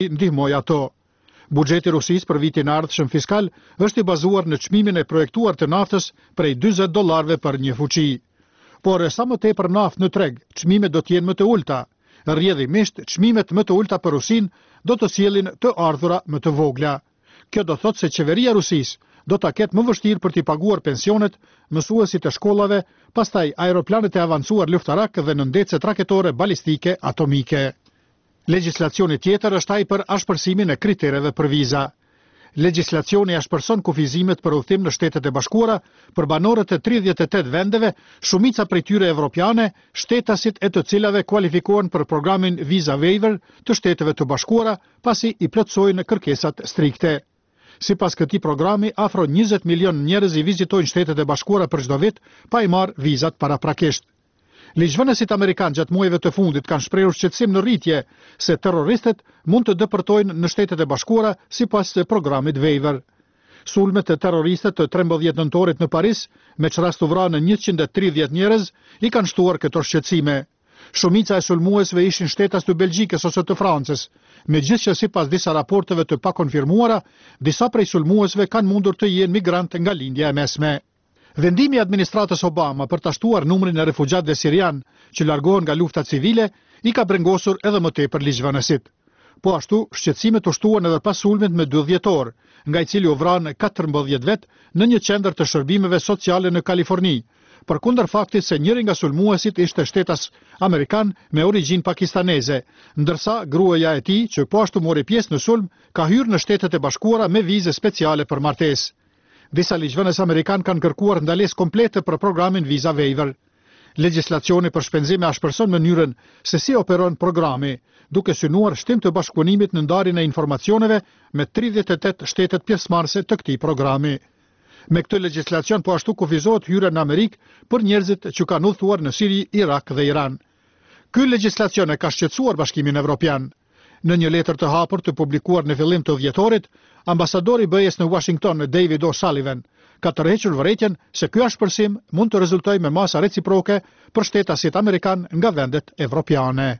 ndihmoj ato. Buxheti i Rusisë për vitin e ardhshëm fiskal është i bazuar në çmimin e projektuar të naftës prej $40 për një fuqi. Por sa më tepër naftë në treg, çmimet do të jenë më të ulta. Rrjedhimisht, çmimet më të ulta për Rusinë do të sjellin të ardhura më të vogla. Kjo do thotë se qeveria e Rusisë do ta ketë më vështirë për t'i paguar pensionet, mësuesit e shkollave, pastaj aeroplanet e avancuar luftarak dhe nëndecet raketore balistike atomike. Legjislacioni tjetër është ai për ashpërsimin e kritereve për viza. Legjislacioni ashpërson kufizimet për udhëtim në Shtetet e Bashkuara për banorët e 38 vendeve, shumica prej tyre evropiane, shtetasit e të cilave kualifikohen për programin Visa Waiver të Shteteve të Bashkuara, pasi i plotësojnë kërkesat strikte. Sipas këtij programi, afro 20 milion njerëz i vizitojnë Shtetet e Bashkuara për çdo vit, pa i marrë vizat paraprakisht. Ligjvënësit amerikanë gjatë muajve të fundit kanë shprehur shqetësim në rritje se terroristët mund të depërtojnë në Shtetet e Bashkuara sipas programit Waiver. Sulmet e terroristët të 13 nëntorit në Paris, me çrast u vranë 130 njerëz, i kanë shtuar këto shqetësime. Shumica e sulmuesve ishin shtetas të Belgjikës ose të Francës, megjithëse sipas disa raporteve të pakonfirmuara, disa prej sulmuesve kanë mundur të jenë migrantë nga lindja e mesme. Vendimi i administratës Obama për ta shtuar numrin e refugjatëve sirian që largohen nga lufta civile i ka brengosur edhe më tepër ligjvënësit. Po ashtu, shqetësimet u shtuan edhe pas sulmit me 2 dhjetor, nga i cili u vranë 14 vet në një qendër të shërbimeve sociale në Kaliforni, përkundër faktit se njëri nga sulmuesit ishte shtetas amerikan me origjinë pakistaneze, ndërsa gruaja e tij, që po ashtu mori pjesë në sulm, ka hyrë në Shtetet e Bashkuara me vizë speciale për martesë. Disa ligjvënës amerikan kanë kërkuar ndalesë komplete për programin Visa Waiver. Legjislacioni për shpenzime ashpërson mënyrën se si operon programi, duke synuar shtim të bashkëpunimit në ndarjen e informacioneve me 38 shtetet pjesëmarrëse të këtij programi. Me këtë legjislacion po ashtu kufizohet hyrja në Amerikë për njerëzit që kanë udhëtuar në Siri, Irak dhe Iran. Ky legjislacion e ka shqetësuar Bashkimin Evropian. Në një letër të hapur të publikuar në fillim të dhjetorit, ambasadori i BE-s në Washington, David O'Sullivan, ka tërhequr vërejtjen se ky ashpërsim mund të rezultojë me masa reciproke për shtetasit amerikan nga vendet evropiane.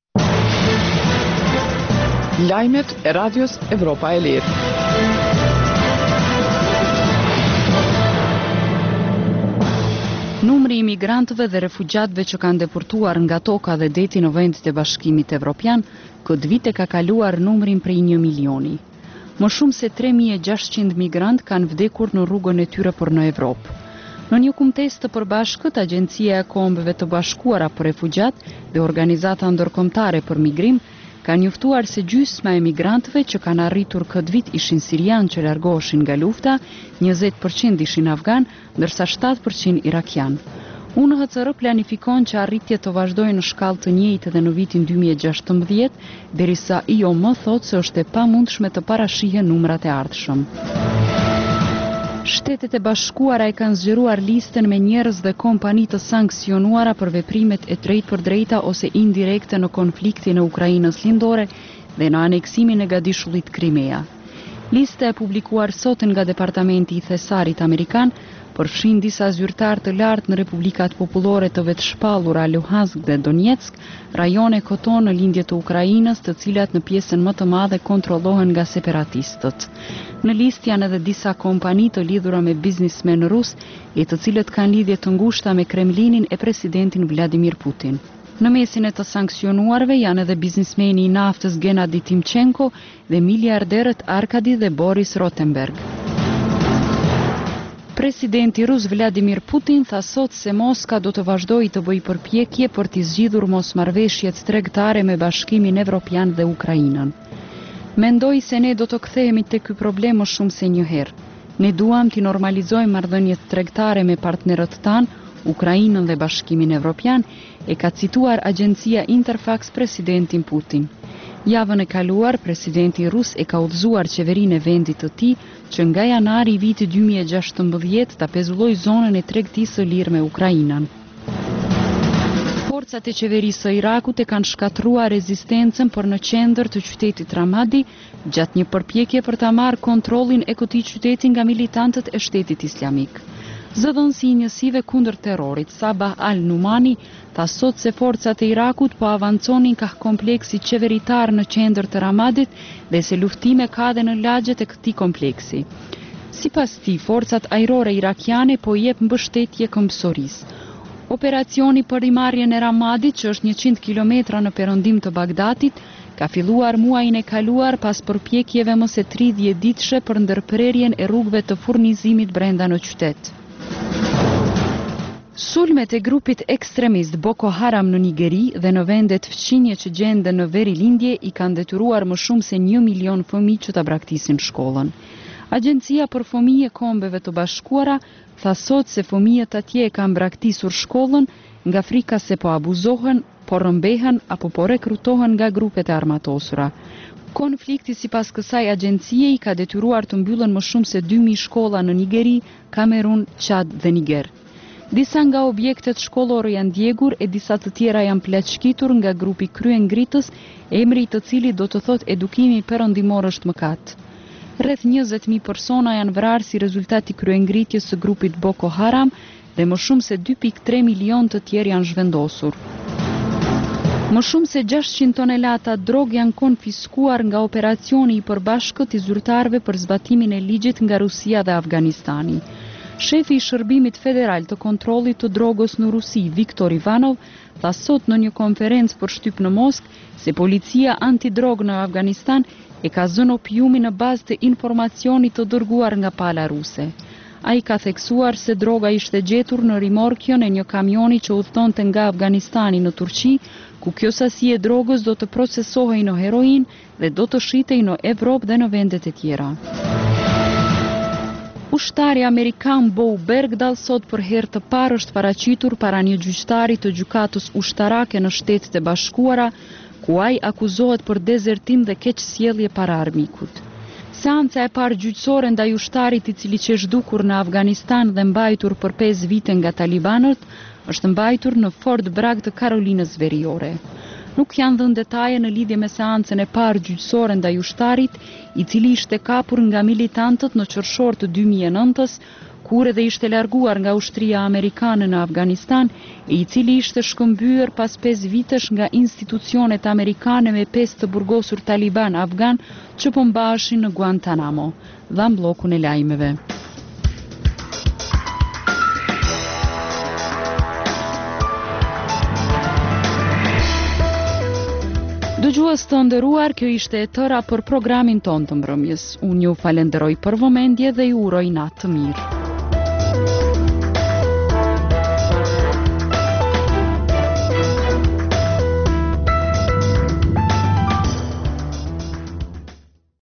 Lajmet e Radios Evropa e Lirë. Numri i migrantëve dhe refugjatëve që kanë deportuar nga toka dhe deti në vendet e Bashkimit Evropian, këtë vit e ka kaluar numrin prej 1 milioni. Më shumë se 3600 migrant kanë vdekur në rrugën e tyre për në Evropë. Në një kumtesë të përbashkët, Agjencia e Kombeve të Bashkuara për Refugjat dhe Organizata Ndërkombëtare për Migrim kanë njoftuar se gjysma e migrantëve që kanë arritur këtë vit ishin sirian që largoheshin nga lufta, 20% ishin afgan, ndërsa 7% irakian. UNHCR planifikon që arritjet të vazhdojnë në shkallë të njëjtë edhe në vitin 2016, derisa IOM thotë se është e pamundshme të parashihen numrat e ardhshëm. Shtetet e Bashkuara e kanë zgjeruar listën me njerëz dhe kompani të sanksionuara për veprimet e drejtpërdrejta ose indirekte në konfliktin e Ukrainës lindore dhe në aneksimin e gadishullit Krimea. Lista e publikuar sot nga Departamenti i Thesarit Amerikan përfshin disa zyrtar të lartë në Republikat Popullore të vetëshpallura Luhansk dhe Donetsk, rajone koton në lindje të Ukrainës, të cilat në pjesën më të madhe kontrollohen nga separatistët. Në listë janë edhe disa kompani të lidhura me biznismen rus, e të cilët kanë lidhje të ngushta me Kremlinin e presidentin Vladimir Putin. Në mesin e të sanksionuarve janë edhe biznismeni i naftës Gennady Timchenko dhe miliarderët Arkady dhe Boris Rotenberg. Presidenti rus Vladimir Putin tha sot se Moska do të vazhdojë të bëjë përpjekje për të zgjidhur mosmarrëveshjet tregtare me Bashkimin Evropian dhe Ukrainën. Mendoj se ne do të kthehemi te ky problem më shumë se një herë. Ne duam të normalizojmë marrëdhëniet tregtare me partnerët tanë, Ukrainën dhe Bashkimin Evropian, e ka cituar agjencia Interfax presidentin Putin. Javën e kaluar, presidenti rus e ka udhëzuar qeverinë e vendit të tij që nga janari i vitit 2016 ta pezulloj zonën e tregtisë së lirë me Ukrainën. Forcat e qeverisë së Irakut e kanë shkatruar rezistencën për në qendër të qytetit Ramadi gjatë një përpjekje për ta marrë kontrollin e këtij qyteti nga militantët e Shtetit Islamik. Zëdhënësi i njësive kundër terrorit, Sabah al-Numani, tha sot se forcat e Irakut po avanconin ka kompleksi qeveritar në qendër të Ramadit dhe se luftime ka dhe në lagjet e këtij kompleksi. Sipas tij, forcat ajrore irakiane po jep mbështetje këmbësorisë. Operacioni për rimarrjen e Ramadit, që është 100 kilometra në perëndim të Bagdatit, ka filluar muajin e kaluar pas përpjekjeve më së 30 ditëshe për ndërprerjen e rrugëve të furnizimit brenda në qytet. Sulmet e grupit ekstremist Boko Haram në Nigeri dhe në vendet fqinje që gjenden në verilindje i kanë detyruar më shumë se 1 milion fëmijë që ta braktisin shkollën. Agjencia për Fëmijë e Kombeve të Bashkuara tha sot se fëmijët atje e kanë braktisur shkollën nga frika se po abuzohen, po rëmbehen apo po rekrutohen nga grupet e armatosura. Konflikti sipas kësaj agjencie i ka detyruar të mbyllen më shumë se 2000 shkolla në Nigeri, Kamerun, Çad dhe Niger. Disa nga objektet shkollore janë djegur e disa të tjera janë pleqkitur nga grupi Kryengritës, emri i të cilit do të thot edukimi perëndimor është mëkat. Rreth 20.000 persona janë vrarë si rezultat i kryengritjes së grupit Boko Haram dhe më shumë se 2.3 milion të tjerë janë zhvendosur. Më shumë se 600 tonelata drog janë konfiskuar nga operacioni i përbashkët i zyrtarëve për zbatimin e ligjit nga Rusia dhe Afganistani. Shefi i Shërbimit Federal të Kontrollit të Drogës në Rusi, Viktor Ivanov, tha sot në një konferencë për shtyp në Moskë se policia antidrog në Afganistan e ka zënë opiumin në bazë të informacionit të dërguar nga pala ruse. Ai ka theksuar se droga ishte gjetur në rimorkjon e një kamioni që udhëtonte nga Afganistani në Turqi, ku kjo sasi e drogës do të procesohej në heroin dhe do të shitej në Evropë dhe në vendet e tjera. Ushtari Amerikan Bo Bergdahl sot për herë të parë është paraqitur para një gjyqtari të gjykatës ushtarake në Shtetet e Bashkuara, ku ai akuzohet për dezertim dhe keqsjellje para armikut. Seanca e parë gjyqësore ndaj ushtarit i cili që është zhdukur në Afganistan dhe mbajtur për 5 vite nga talibanët, është mbajtur në Fort Bragg të Karolinës Veriore. Nuk janë dhënë detaje në lidhje me seancën e parë gjyqësore ndaj ushtarit, i cili ishte kapur nga militantët në qershor të 2009-s, kur edhe ishte larguar nga ushtria amerikane në Afganistan, e i cili ishte shkëmbyer pas 5 vitesh nga institucionet amerikane me 5 të burgosur taliban afgan që po mbaheshin në Guantanamo. Dha bllokun e lajmeve. Dëgjues të nderuar, kjo ishte e tëra për programin ton të mbrëmjes. Unë ju falenderoj për vëmendje dhe ju uroj natë të mirë.